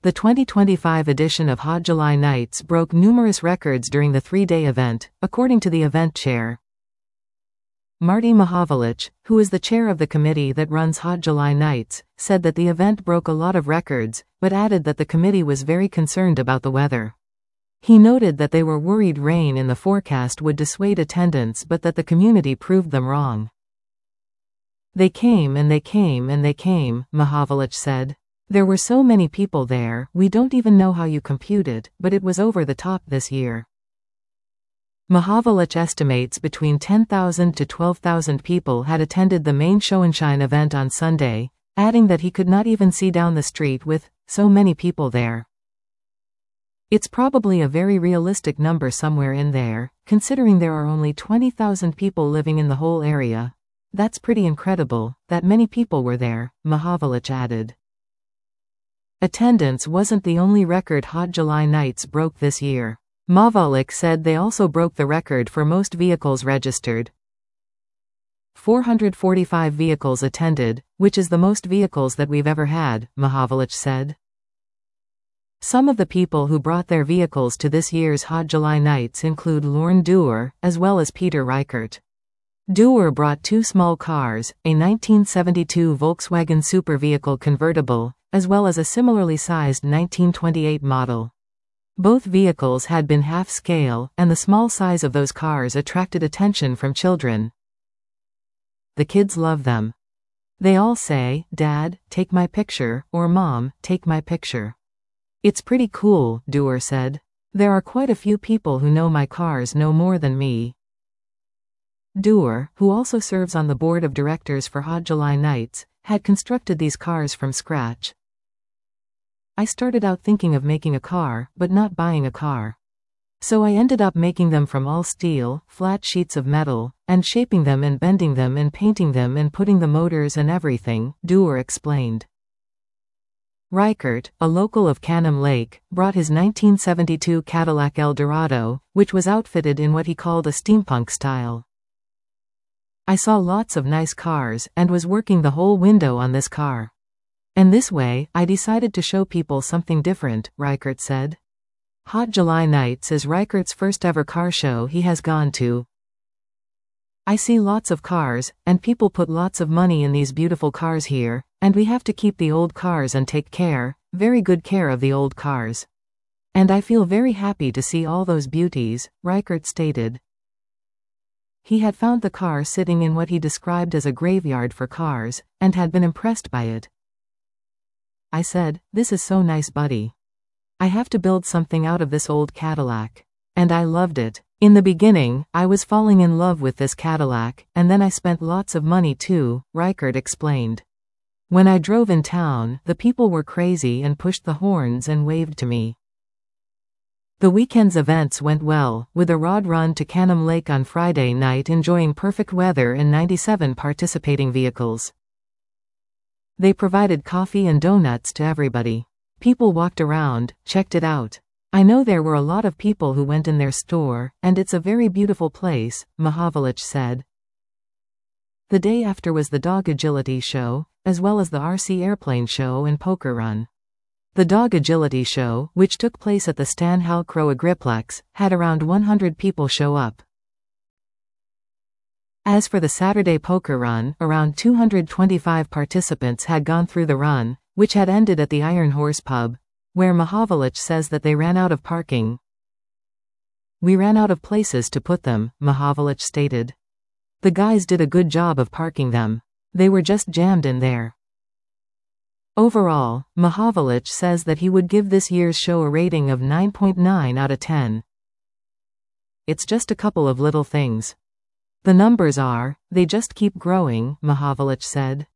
The 2025 edition of Hot July Nights broke numerous records during the three-day event, according to the event chair. Marty Mahavlich, who is the chair of the committee that runs Hot July Nights, said that the event broke a lot of records, but added that the committee was very concerned about the weather. He noted that they were worried rain in the forecast would dissuade attendance, but that the community proved them wrong. They came and they came and they came, Mahavlich said. There were so many people there, we don't even know how you compute it, but it was over the top this year. Mahavlich estimates between 10,000 to 12,000 people had attended the main Show-and-Shine event on Sunday, adding that he could not even see down the street with so many people there. It's probably a very realistic number somewhere in there, considering there are only 20,000 people living in the whole area. That's pretty incredible, that many people were there, Mahavlich added. Attendance wasn't the only record Hot July Nights broke this year. Mahavlich said they also broke the record for most vehicles registered. 445 vehicles attended, which is the most vehicles that we've ever had, Mahavlich said. Some of the people who brought their vehicles to this year's Hot July Nights include Lorne Dewar, as well as Peter Reichert. Dewar brought two small cars, a 1972 Volkswagen Super Vehicle convertible, as well as a similarly sized 1928 model. Both vehicles had been half-scale, and the small size of those cars attracted attention from children. The kids love them. They all say, "Dad, take my picture," or "Mom, take my picture." It's pretty cool, Dewar said. There are quite a few people who know my cars know more than me. Dewar, who also serves on the board of directors for Hot July Nights, had constructed these cars from scratch. I started out thinking of making a car, but not buying a car. So I ended up making them from all steel, flat sheets of metal, and shaping them and bending them and painting them and putting the motors and everything, Dewar explained. Reichert, a local of Cannon Lake, brought his 1972 Cadillac Eldorado, which was outfitted in what he called a steampunk style. I saw lots of nice cars, and was working the whole window on this car. And this way, I decided to show people something different, Reichert said. Hot July Nights is Reichert's first ever car show he has gone to. I see lots of cars, and people put lots of money in these beautiful cars here, and we have to keep the old cars and take care, very good care of the old cars. And I feel very happy to see all those beauties, Reichert stated. He had found the car sitting in what he described as a graveyard for cars, and had been impressed by it. I said, "This is so nice, buddy. I have to build something out of this old Cadillac." And I loved it. In the beginning, I was falling in love with this Cadillac, and then I spent lots of money too, Reichert explained. When I drove in town, the people were crazy and pushed the horns and waved to me. The weekend's events went well, with a rod run to Cannon Lake on Friday night enjoying perfect weather and 97 participating vehicles. They provided coffee and donuts to everybody. People walked around, checked it out. I know there were a lot of people who went in their store, and it's a very beautiful place, Mahavlich said. The day after was the Dog Agility Show, as well as the RC Airplane Show and Poker Run. The Dog Agility Show, which took place at the Stan Hal Crow Agriplex, had around 100 people show up. As for the Saturday Poker Run, around 225 participants had gone through the run, which had ended at the Iron Horse Pub, where Mahavlich says that they ran out of parking. We ran out of places to put them, Mahavlich stated. The guys did a good job of parking them. They were just jammed in there. Overall, Mahavlich says that he would give this year's show a rating of 9.9 out of 10. It's just a couple of little things. The numbers they just keep growing, Mahavlich said.